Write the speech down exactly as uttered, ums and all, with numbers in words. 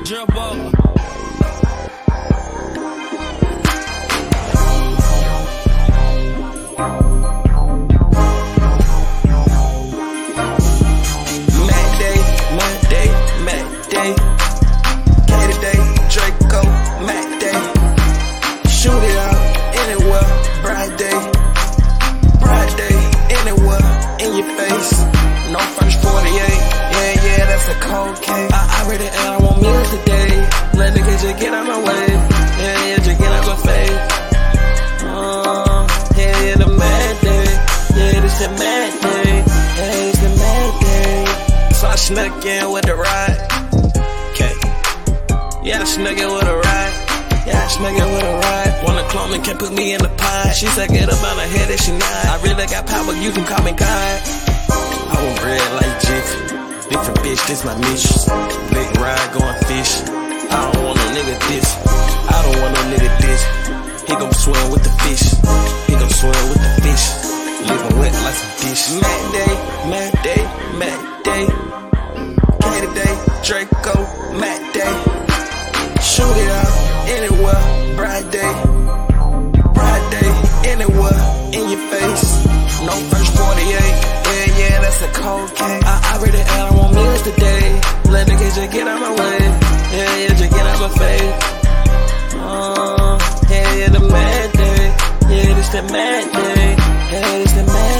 Jump up. Mac Day, Mac Day, Mac Day. Katie Day, Draco, Mac Day. Shoot it out anywhere, bright day. Bright day, anywhere, in your face. No first forty-eight, yeah, yeah, that's a cold case. I already and I want meals today. Let nigga just get out my way. Yeah, yeah, just get out my face. Uh, yeah, yeah, the mad day. Yeah, this the mad day. Yeah, it's the mad day. So I snuck in with the ride. Okay. Yeah, I snuck in with a ride. Yeah, I snuck in with a ride. Wanna clone me, can't put me in the pie. She said get up on her head and she nod. I really got power, you can call me God. I want bread like Jiffy. Different bitch, this my mistress. Big ride going fish. I don't want no nigga this. I don't want no nigga this. He gon' swim with the fish. He gon' swim with the fish. Living wet like some dish. Mac Day, Mac Day, Mac Day. Katie Day, Draco, Mac Day. Shoot it out anywhere, bright day. Bright day, anywhere, in your face. No first forty-eight, yeah, yeah, that's a cold case. I already and I want meals today. Let niggas just get out my way. Yeah, yeah, just get out my face. Uh, yeah, yeah, the mad day. Yeah, this the mad day. Yeah, this the mad day.